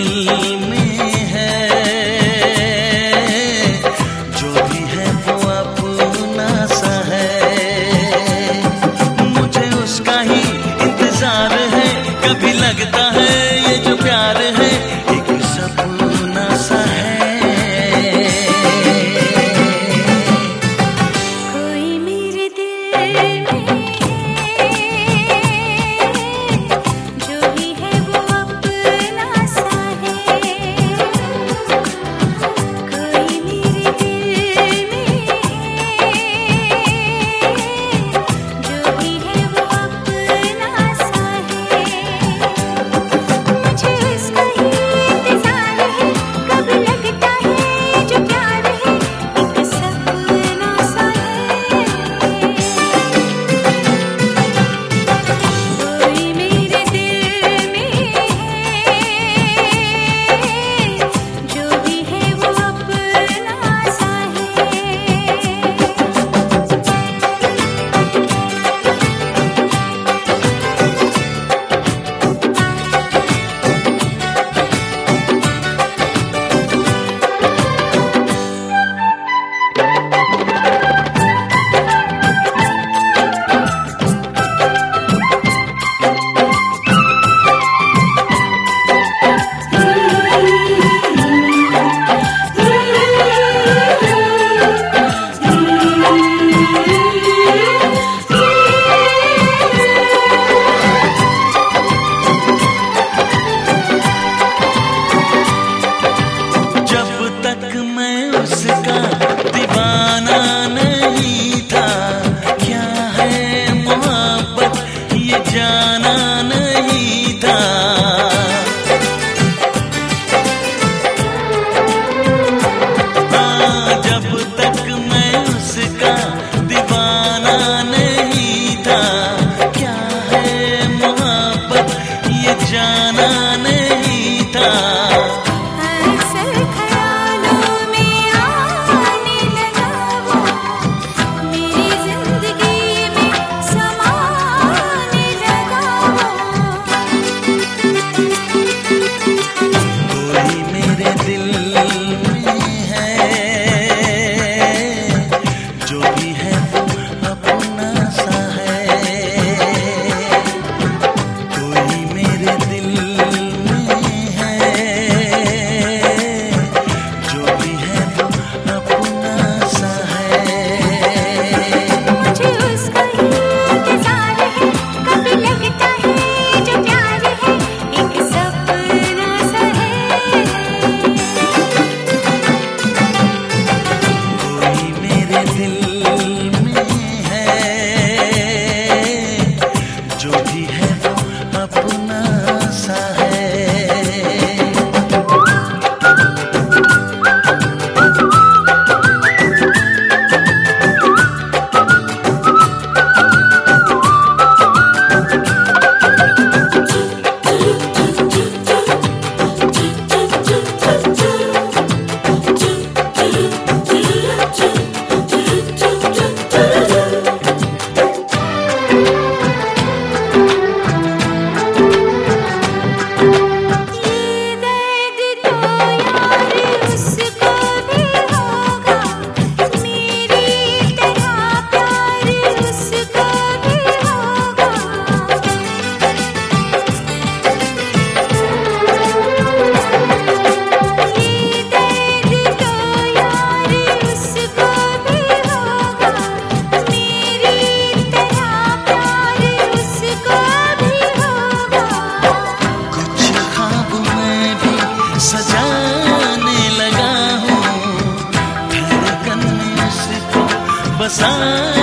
में है, जो भी है वो अपना सा है। मुझे उसका ही इंतजार है, कभी लगता है ये जो प्यार है एक सपना सा है। कोई मेरे दिल में जो भी है वो अपना सा है। कोई मेरे दिल में जो भी है वो अपना सा है। मुझे उसका ही इंतजार है, कभी लगता है जो प्यार है एक सपना सा है। कोई मेरे दिल में जो भी है वो अपना सा है। जब तक मैं उसका दीवाना नहीं था, क्या है मोहब्बत ये जाना नहीं था। हाँ, जब तक मैं उसका दीवाना नहीं था, क्या है मोहब्बत ये जाना नहीं था। अक्सर ख्यालों में आने लगा वो, मेरी जिंदगी में समाने लगा वो। कोई मेरे दिल में है, जो भी है वो अपना सा है। कोई मेरे दिल में है, जो भी है वो अपना सा है। मुझे उसका ही इंतजार है, कभी लगता है जो प्यार है एक सपना सा है। कोई मेरे दिल में है, जो भी है वो अपना सा है। ये दर्द तो यार उसको भी होगा, मेरी तरह प्यार उसको भी होगा। ये दर्द तो यार उसको भी होगा, मेरी तरह प्यार उसको भी होगा। कुछ ख्वाब मैं भी सजाने लगा हूँ, धड़कन में उसको बसा